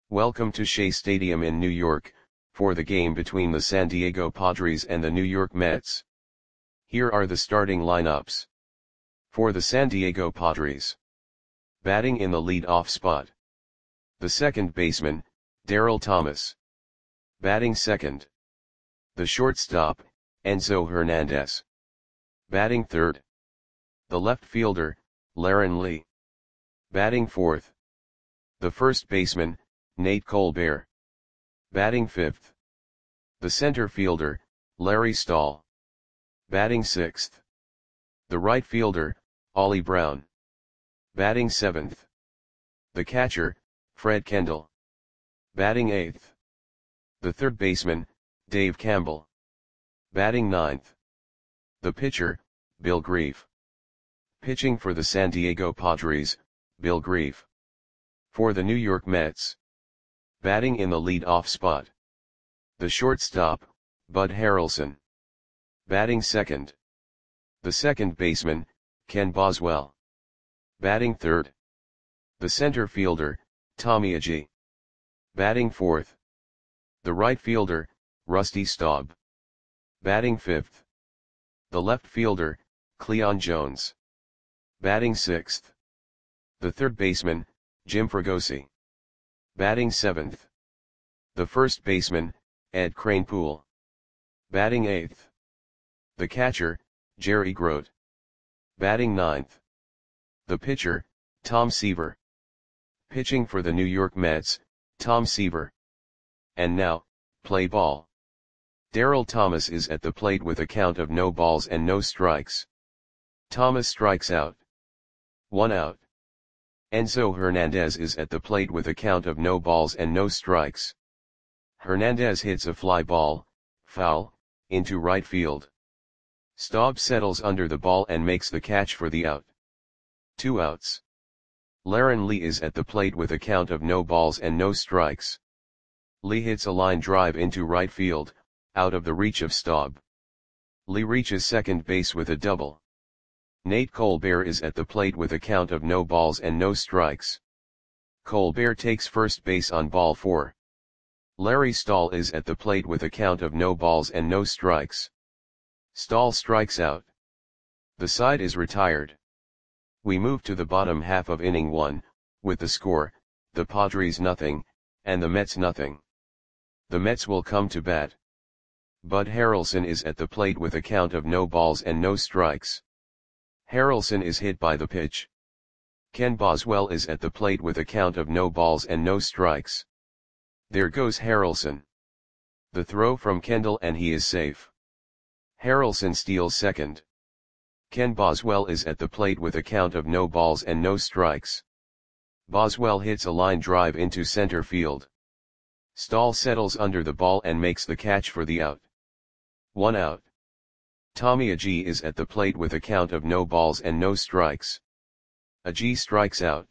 Welcome to Shea Stadium in New York, for the game between the San Diego Padres and the New York Mets. Here are the starting lineups. For the San Diego Padres. Batting in the lead-off spot. The second baseman, Darryl Thomas. Batting second. The shortstop, Enzo Hernandez. Batting third. The left fielder, Laren Lee. Batting fourth. The first baseman, Nate Colbert. Batting fifth. The center fielder, Larry Stahl. Batting sixth. The right fielder, Ollie Brown. Batting seventh. The catcher, Fred Kendall. Batting eighth. The third baseman, Dave Campbell. Batting ninth. The pitcher, Bill Grief. Pitching for the San Diego Padres, Bill Grief. For the New York Mets. Batting in the lead-off spot. The shortstop, Bud Harrelson. Batting second. The second baseman, Ken Boswell. Batting third. The center fielder, Tommy Agee. Batting fourth. The right fielder, Rusty Staub. Batting fifth. The left fielder, Cleon Jones. Batting sixth. The third baseman, Jim Fregosi. Batting seventh. The first baseman, Ed Kranepool. Batting eighth. The catcher, Jerry Grote. Batting ninth. The pitcher, Tom Seaver. Pitching for the New York Mets, Tom Seaver. And now, play ball. Darryl Thomas is at the plate with a count of no balls and no strikes. Thomas strikes out. 1 out. Enzo Hernandez is at the plate with a count of no balls and no strikes. Hernandez hits a fly ball, foul, into right field. Staub settles under the ball and makes the catch for the out. 2 outs. Laren Lee is at the plate with a count of no balls and no strikes. Lee hits a line drive into right field, out of the reach of Staub. Lee reaches second base with a double. Nate Colbert is at the plate with a count of no balls and no strikes. Colbert takes first base on ball 4. Larry Stahl is at the plate with a count of no balls and no strikes. Stahl strikes out. The side is retired. We move to the bottom half of inning 1, with the score, the Padres nothing, and the Mets nothing. The Mets will come to bat. Bud Harrelson is at the plate with a count of no balls and no strikes. Harrelson is hit by the pitch. Ken Boswell is at the plate with a count of no balls and no strikes. There goes Harrelson. The throw from Kendall and he is safe. Harrelson steals second. Ken Boswell is at the plate with a count of no balls and no strikes. Boswell hits a line drive into center field. Stahl settles under the ball and makes the catch for the out. 1 out. Tommy Agee is at the plate with a count of no balls and no strikes. Agee strikes out.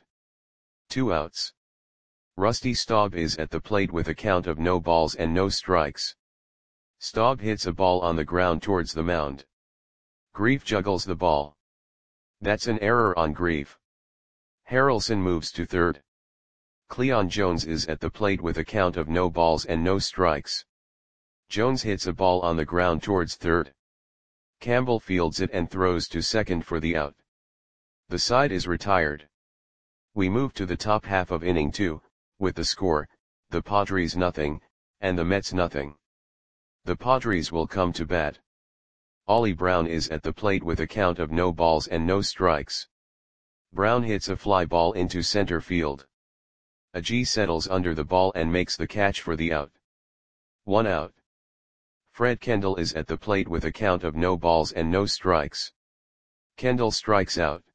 2 outs. Rusty Staub is at the plate with a count of no balls and no strikes. Staub hits a ball on the ground towards the mound. Grief juggles the ball. That's an error on Grief. Harrelson moves to third. Cleon Jones is at the plate with a count of no balls and no strikes. Jones hits a ball on the ground towards third. Campbell fields it and throws to second for the out. The side is retired. We move to the top half of inning 2, with the score, the Padres nothing, and the Mets nothing. The Padres will come to bat. Ollie Brown is at the plate with a count of no balls and no strikes. Brown hits a fly ball into center field. Agee settles under the ball and makes the catch for the out. 1 out. Fred Kendall is at the plate with a count of no balls and no strikes. Kendall strikes out.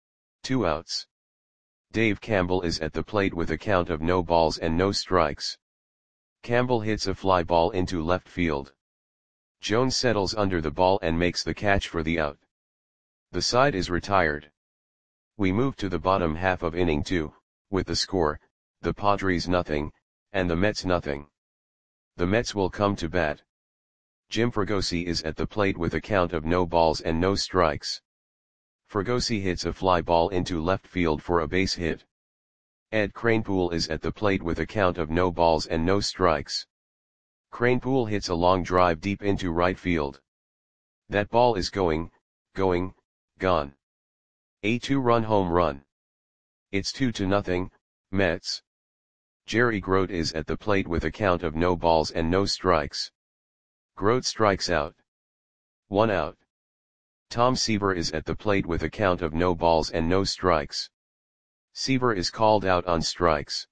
2 outs. Dave Campbell is at the plate with a count of no balls and no strikes. Campbell hits a fly ball into left field. Jones settles under the ball and makes the catch for the out. The side is retired. We move to the bottom half of inning 2, with the score, the Padres nothing, and the Mets nothing. The Mets will come to bat. Jim Fregosi is at the plate with a count of no balls and no strikes. Fregosi hits a fly ball into left field for a base hit. Ed Kranepool is at the plate with a count of no balls and no strikes. Kranepool hits a long drive deep into right field. That ball is going, gone. A 2-run home run. It's 2-0, Mets. Jerry Grote is at the plate with a count of no balls and no strikes. Grote strikes out. 1 out. Tom Seaver is at the plate with a count of no balls and no strikes. Seaver is called out on strikes.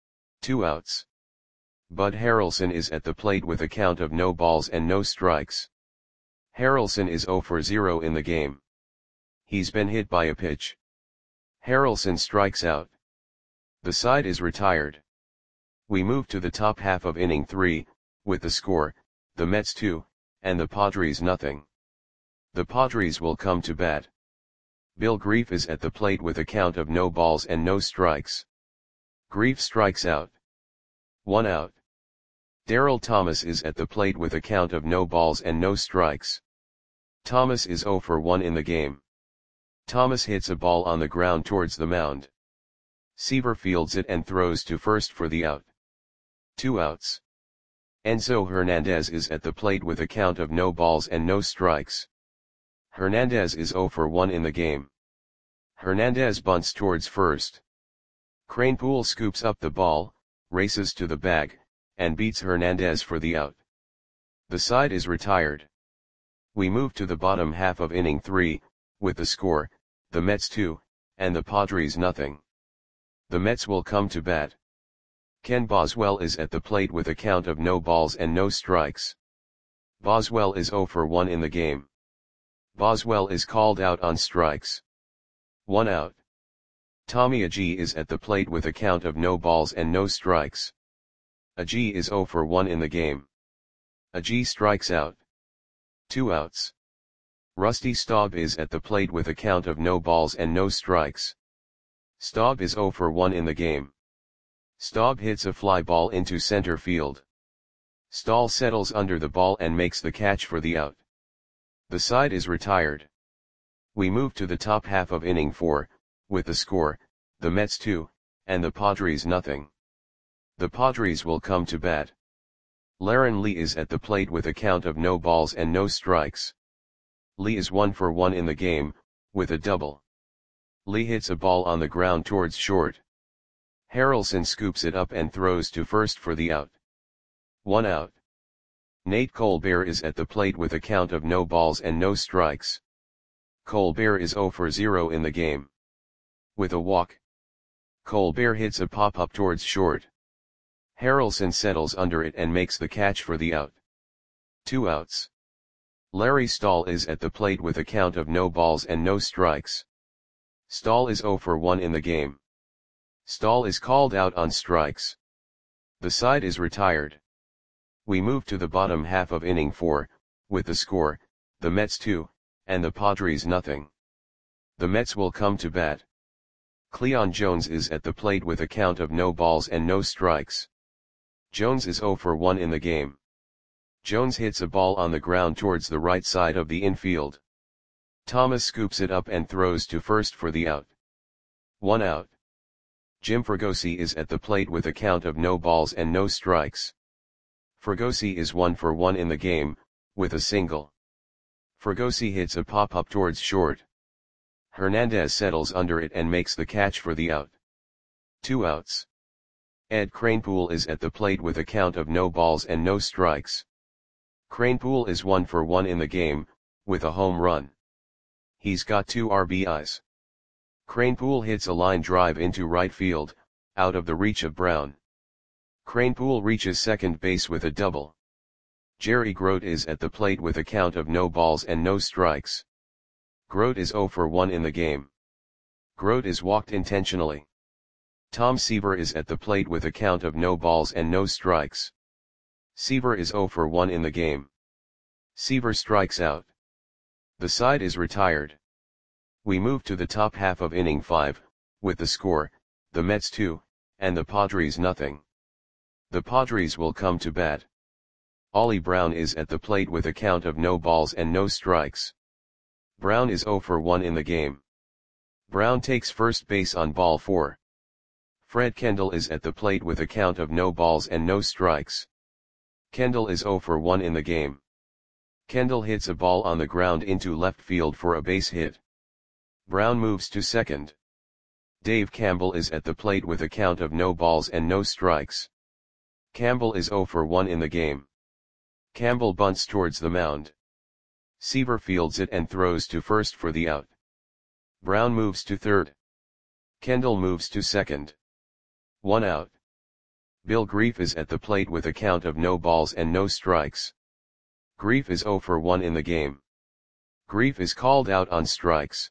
2 outs. Bud Harrelson is at the plate with a count of no balls and no strikes. Harrelson is 0 for 0 in the game. He's been hit by a pitch. Harrelson strikes out. The side is retired. We move to the top half of inning 3, with the score, the Mets 2, and the Padres nothing. The Padres will come to bat. Bill Grief is at the plate with a count of no balls and no strikes. Grief strikes out. 1 out. Darryl Thomas is at the plate with a count of no balls and no strikes. Thomas is 0 for 1 in the game. Thomas hits a ball on the ground towards the mound. Seaver fields it and throws to first for the out. 2 outs. Enzo Hernandez is at the plate with a count of no balls and no strikes. Hernandez is 0 for 1 in the game. Hernandez bunts towards first. Kranepool scoops up the ball, races to the bag, and beats Hernandez for the out. The side is retired. We move to the bottom half of inning 3, with the score, the Mets 2, and the Padres nothing. The Mets will come to bat. Ken Boswell is at the plate with a count of no balls and no strikes. Boswell is 0 for 1 in the game. Boswell is called out on strikes. 1 out. Tommy Agee is at the plate with a count of no balls and no strikes. Agee is 0 for 1 in the game. Agee strikes out. 2 outs. Rusty Staub is at the plate with a count of no balls and no strikes. Staub is 0 for 1 in the game. Staub hits a fly ball into center field. Stahl settles under the ball and makes the catch for the out. The side is retired. We move to the top half of inning 4, with the score, the Mets 2, and the Padres nothing. The Padres will come to bat. Laren Lee is at the plate with a count of no balls and no strikes. Lee is 1 for 1 in the game, with a double. Lee hits a ball on the ground towards short. Harrelson scoops it up and throws to first for the out. 1 out. Nate Colbert is at the plate with a count of no balls and no strikes. Colbert is 0 for 0 in the game. With a walk. Colbert hits a pop-up towards short. Harrelson settles under it and makes the catch for the out. 2 outs. Larry Stahl is at the plate with a count of no balls and no strikes. Stahl is 0 for 1 in the game. Stahl is called out on strikes. The side is retired. We move to the bottom half of inning 4, with the score, the Mets 2, and the Padres nothing. The Mets will come to bat. Cleon Jones is at the plate with a count of no balls and no strikes. Jones is 0 for 1 in the game. Jones hits a ball on the ground towards the right side of the infield. Thomas scoops it up and throws to first for the out. 1 out. Jim Fregosi is at the plate with a count of no balls and no strikes. Fregosi is 1 for 1 in the game, with a single. Fregosi hits a pop-up towards short. Hernandez settles under it and makes the catch for the out. 2 outs. Ed Kranepool is at the plate with a count of no balls and no strikes. Kranepool is 1 for 1 in the game, with a home run. He's got 2 RBIs. Kranepool hits a line drive into right field, out of the reach of Brown. Kranepool reaches second base with a double. Jerry Grote is at the plate with a count of no balls and no strikes. Grote is 0 for 1 in the game. Grote is walked intentionally. Tom Seaver is at the plate with a count of no balls and no strikes. Seaver is 0 for 1 in the game. Seaver strikes out. The side is retired. We move to the top half of inning 5, with the score, the Mets 2, and the Padres nothing. The Padres will come to bat. Ollie Brown is at the plate with a count of no balls and no strikes. Brown is 0 for 1 in the game. Brown takes first base on ball 4. Fred Kendall is at the plate with a count of no balls and no strikes. Kendall is 0 for 1 in the game. Kendall hits a ball on the ground into left field for a base hit. Brown moves to second. Dave Campbell is at the plate with a count of no balls and no strikes. Campbell is 0 for 1 in the game. Campbell bunts towards the mound. Seaver fields it and throws to first for the out. Brown moves to third. Kendall moves to second. 1 out. Bill Grief is at the plate with a count of no balls and no strikes. Grief is 0 for 1 in the game. Grief is called out on strikes.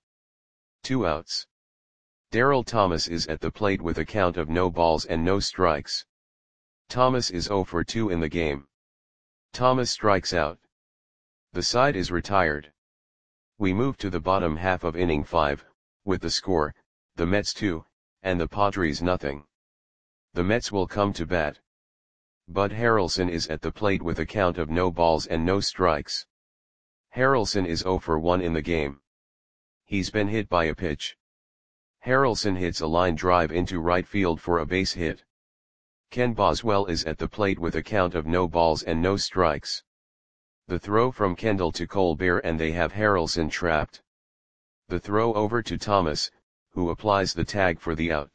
2 outs. Darryl Thomas is at the plate with a count of no balls and no strikes. Thomas is 0 for 2 in the game. Thomas strikes out. The side is retired. We move to the bottom half of inning 5, with the score, the Mets 2, and the Padres nothing. The Mets will come to bat. Bud Harrelson is at the plate with a count of no balls and no strikes. Harrelson is 0 for 1 in the game. He's been hit by a pitch. Harrelson hits a line drive into right field for a base hit. Ken Boswell is at the plate with a count of no balls and no strikes. The throw from Kendall to Colbert and they have Harrelson trapped. The throw over to Thomas, who applies the tag for the out.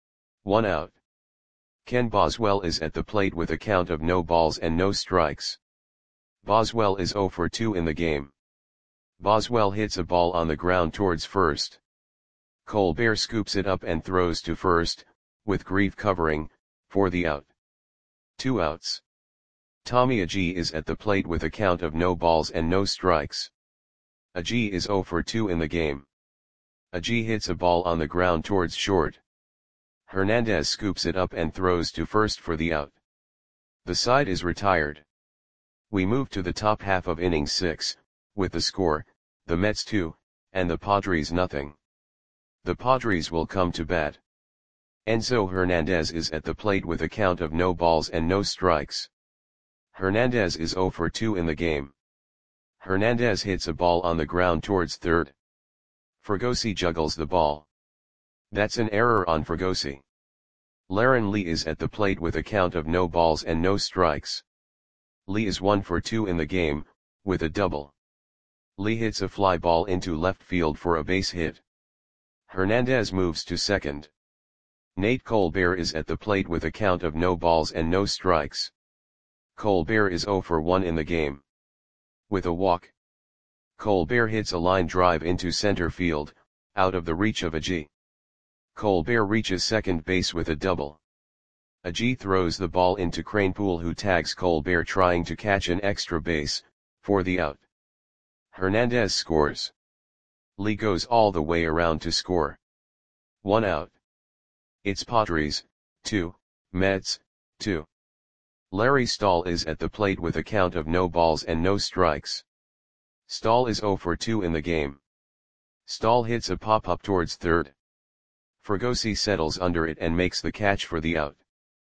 1 out. Ken Boswell is at the plate with a count of no balls and no strikes. Boswell is 0 for 2 in the game. Boswell hits a ball on the ground towards first. Colbert scoops it up and throws to first, with Grief covering, for the out. 2 outs. Tommy Agee is at the plate with a count of no balls and no strikes. Agee is 0 for 2 in the game. Agee hits a ball on the ground towards short. Hernandez scoops it up and throws to first for the out. The side is retired. We move to the top half of inning 6, with the score, the Mets 2, and the Padres nothing. The Padres will come to bat. Enzo Hernandez is at the plate with a count of no balls and no strikes. Hernandez is 0 for 2 in the game. Hernandez hits a ball on the ground towards third. Fregosi juggles the ball. That's an error on Fregosi. Laren Lee is at the plate with a count of no balls and no strikes. Lee is 1 for 2 in the game, with a double. Lee hits a fly ball into left field for a base hit. Hernandez moves to second. Nate Colbert is at the plate with a count of no balls and no strikes. Colbert is 0 for 1 in the game. With a walk. Colbert hits a line drive into center field, out of the reach of Agee. Colbert reaches second base with a double. Agee throws the ball into Kranepool, who tags Colbert trying to catch an extra base, for the out. Hernandez scores. Lee goes all the way around to score. 1 out. It's Padres, 2, Mets, 2. Larry Stahl is at the plate with a count of no balls and no strikes. Stahl is 0 for 2 in the game. Stahl hits a pop-up towards third. Fregosi settles under it and makes the catch for the out.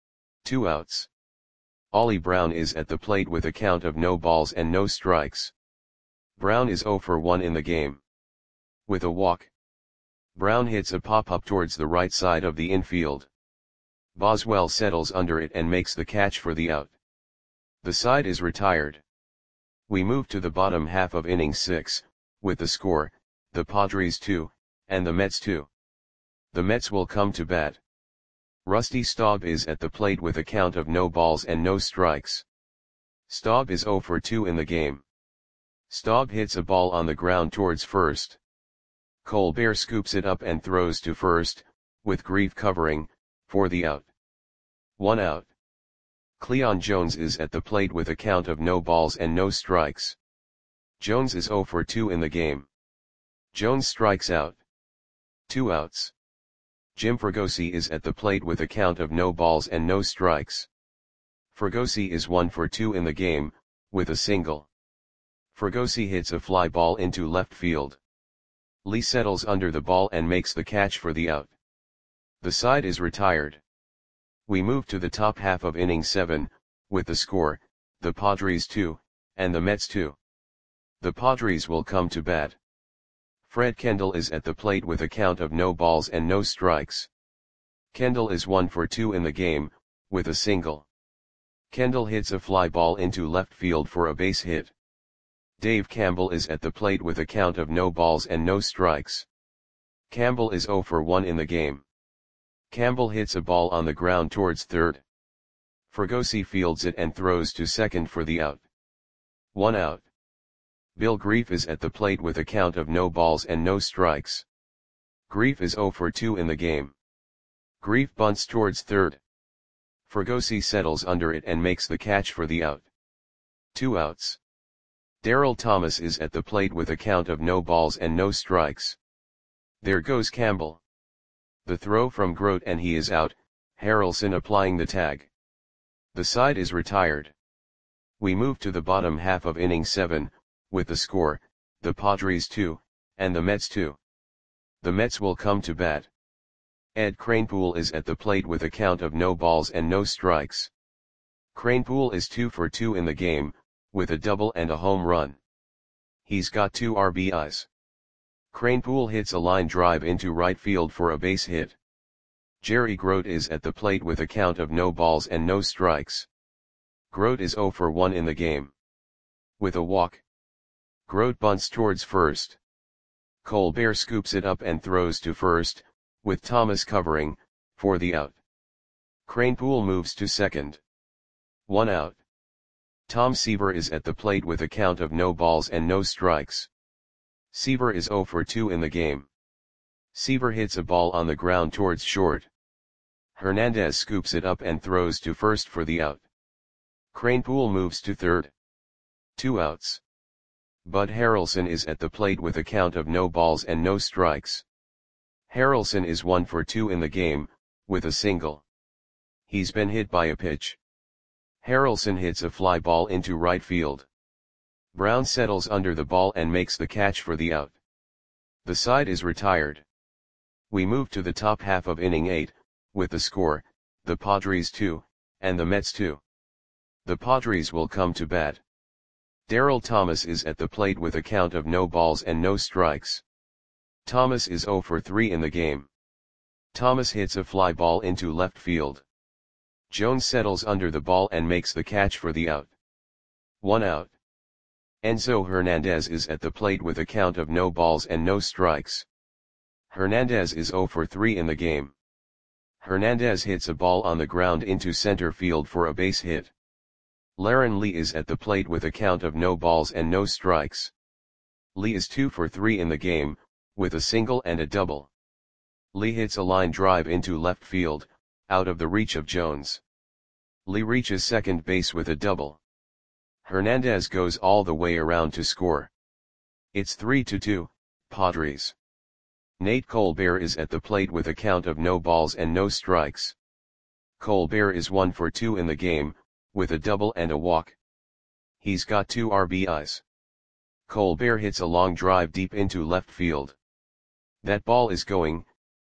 2 outs. Ollie Brown is at the plate with a count of no balls and no strikes. Brown is 0 for 1 in the game. With a walk. Brown hits a pop-up towards the right side of the infield. Boswell settles under it and makes the catch for the out. The side is retired. We move to the bottom half of inning 6, with the score, the Padres 2, and the Mets 2. The Mets will come to bat. Rusty Staub is at the plate with a count of no balls and no strikes. Staub is 0 for 2 in the game. Staub hits a ball on the ground towards first. Colbert scoops it up and throws to first, with Grief covering, for the out. 1 out. Cleon Jones is at the plate with a count of no balls and no strikes. Jones is 0 for 2 in the game. Jones strikes out. 2 outs. Jim Fregosi is at the plate with a count of no balls and no strikes. Fregosi is 1 for 2 in the game, with a single. Fregosi hits a fly ball into left field. Lee settles under the ball and makes the catch for the out. The side is retired. We move to the top half of inning 7, with the score, the Padres 2, and the Mets 2. The Padres will come to bat. Fred Kendall is at the plate with a count of no balls and no strikes. Kendall is 1 for 2 in the game, with a single. Kendall hits a fly ball into left field for a base hit. Dave Campbell is at the plate with a count of no balls and no strikes. Campbell is 0 for 1 in the game. Campbell hits a ball on the ground towards third. Fregosi fields it and throws to second for the out. 1 out. Bill Grief is at the plate with a count of no balls and no strikes. Grief is 0 for 2 in the game. Grief bunts towards third. Fregosi settles under it and makes the catch for the out. 2 outs. Darryl Thomas is at the plate with a count of no balls and no strikes. There goes Campbell. The throw from Grote and he is out, Harrelson applying the tag. The side is retired. We move to the bottom half of inning 7, with the score, the Padres 2, and the Mets 2. The Mets will come to bat. Ed Kranepool is at the plate with a count of no balls and no strikes. Kranepool is 2 for 2 in the game, with a double and a home run. He's got 2 RBIs. Kranepool hits a line drive into right field for a base hit. Jerry Grote is at the plate with a count of no balls and no strikes. Grote is 0 for 1 in the game. With a walk. Grote bunts towards first. Colbert scoops it up and throws to first, with Thomas covering, for the out. Kranepool moves to second. 1 out. Tom Seaver is at the plate with a count of no balls and no strikes. Seaver is 0 for 2 in the game. Seaver hits a ball on the ground towards short. Hernandez scoops it up and throws to first for the out. Kranepool moves to third. 2 outs. Bud Harrelson is at the plate with a count of no balls and no strikes. Harrelson is 1 for 2 in the game, with a single. He's been hit by a pitch. Harrelson hits a fly ball into right field. Brown settles under the ball and makes the catch for the out. The side is retired. We move to the top half of inning 8, with the score, the Padres 2, and the Mets 2. The Padres will come to bat. Darryl Thomas is at the plate with a count of no balls and no strikes. Thomas is 0 for 3 in the game. Thomas hits a fly ball into left field. Jones settles under the ball and makes the catch for the out. 1 out. Enzo Hernandez is at the plate with a count of no balls and no strikes. Hernandez is 0 for 3 in the game. Hernandez hits a ball on the ground into center field for a base hit. Laren Lee is at the plate with a count of no balls and no strikes. Lee is 2 for 3 in the game, with a single and a double. Lee hits a line drive into left field, out of the reach of Jones. Lee reaches second base with a double. Hernandez goes all the way around to score. It's 3-2, Padres. Nate Colbert is at the plate with a count of no balls and no strikes. Colbert is 1 for 2 in the game, with a double and a walk. He's got 2 RBIs. Colbert hits a long drive deep into left field. That ball is gone.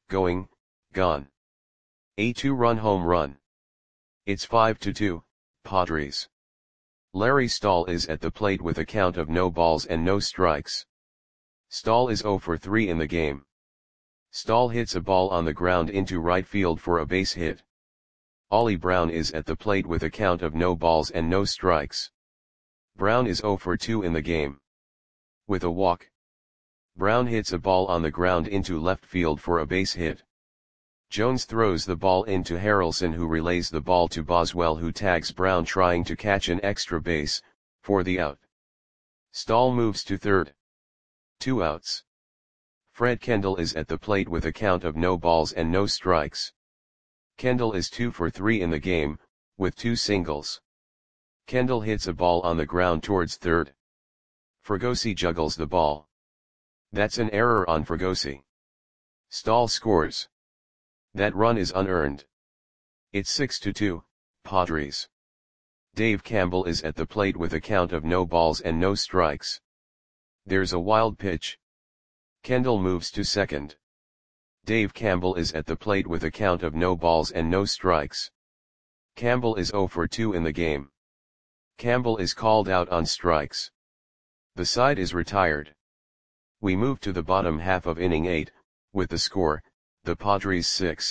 A 2-run home run. It's 5-2, Padres. Larry Stahl is at the plate with a count of no balls and no strikes. Stahl is 0 for 3 in the game. Stahl hits a ball on the ground into right field for a base hit. Ollie Brown is at the plate with a count of no balls and no strikes. Brown is 0 for 2 in the game. With a walk. Brown hits a ball on the ground into left field for a base hit. Jones throws the ball into Harrelson, who relays the ball to Boswell, who tags Brown trying to catch an extra base, for the out. Stahl moves to third. 2 outs. Fred Kendall is at the plate with a count of no balls and no strikes. Kendall is 2 for 3 in the game, with 2 singles. Kendall hits a ball on the ground towards third. Fregosi juggles the ball. That's an error on Fregosi. Stahl scores. That run is unearned. It's 6-2, Padres. Dave Campbell is at the plate with a count of no balls and no strikes. There's a wild pitch. Kendall moves to second. Dave Campbell is at the plate with a count of no balls and no strikes. Campbell is 0 for 2 in the game. Campbell is called out on strikes. The side is retired. We move to the bottom half of inning 8, with the score, the Padres 6,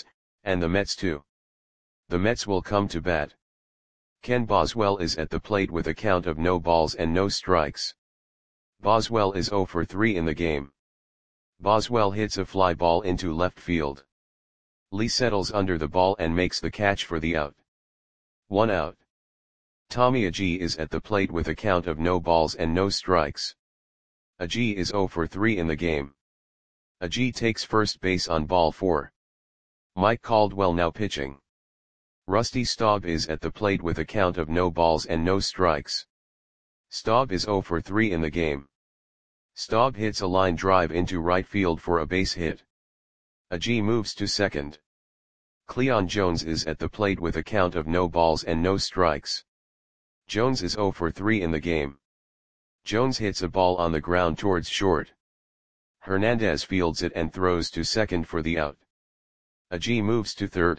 and the Mets 2. The Mets will come to bat. Ken Boswell is at the plate with a count of no balls and no strikes. Boswell is 0 for 3 in the game. Boswell hits a fly ball into left field. Lee settles under the ball and makes the catch for the out. 1 out. Tommy Agee is at the plate with a count of no balls and no strikes. Agee is 0 for 3 in the game. Agee takes first base on ball 4. Mike Caldwell now pitching. Rusty Staub is at the plate with a count of no balls and no strikes. Staub is 0 for 3 in the game. Staub hits a line drive into right field for a base hit. Agee moves to second. Cleon Jones is at the plate with a count of no balls and no strikes. Jones is 0 for 3 in the game. Jones hits a ball on the ground towards short. Hernandez fields it and throws to second for the out. Agee moves to third.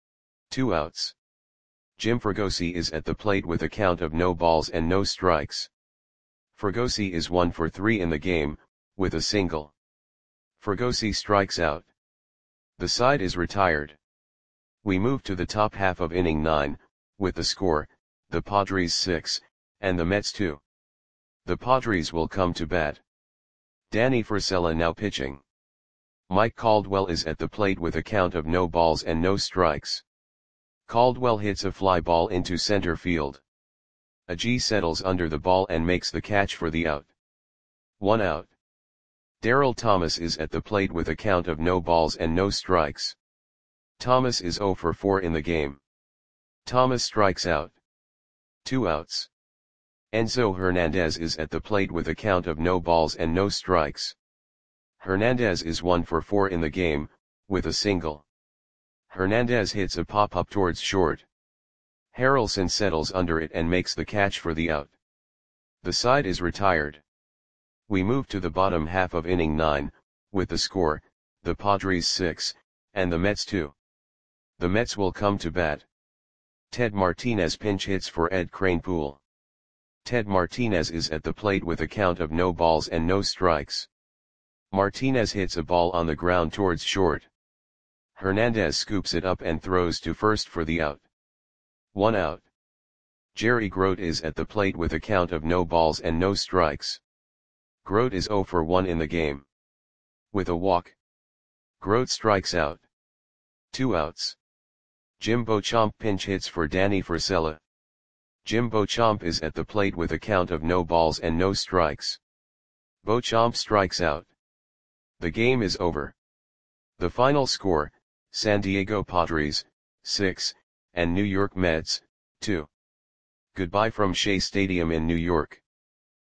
2 outs. Jim Fregosi is at the plate with a count of no balls and no strikes. Fregosi is 1 for 3 in the game, with a single. Fregosi strikes out. The side is retired. We move to the top half of inning 9, with the score, the Padres 6, and the Mets 2. The Padres will come to bat. Danny Frisella now pitching. Mike Caldwell is at the plate with a count of no balls and no strikes. Caldwell hits a fly ball into center field. Agee settles under the ball and makes the catch for the out. 1 out. Darryl Thomas is at the plate with a count of no balls and no strikes. Thomas is 0 for 4 in the game. Thomas strikes out. 2 outs. Enzo Hernandez is at the plate with a count of no balls and no strikes. Hernandez is 1 for 4 in the game, with a single. Hernandez hits a pop-up towards short. Harrelson settles under it and makes the catch for the out. The side is retired. We move to the bottom half of inning 9, with the score, the Padres 6, and the Mets 2. The Mets will come to bat. Ted Martinez pinch hits for Ed Kranepool. Ted Martinez is at the plate with a count of no balls and no strikes. Martinez hits a ball on the ground towards short. Hernandez scoops it up and throws to first for the out. 1 out. Jerry Grote is at the plate with a count of no balls and no strikes. Grote is 0 for 1 in the game. With a walk. Grote strikes out. 2 outs. Jim Beauchamp pinch hits for Danny Frisella. Jim Beauchamp is at the plate with a count of no balls and no strikes. Beauchamp strikes out. The game is over. The final score, San Diego Padres, 6, and New York Mets, 2. Goodbye from Shea Stadium in New York.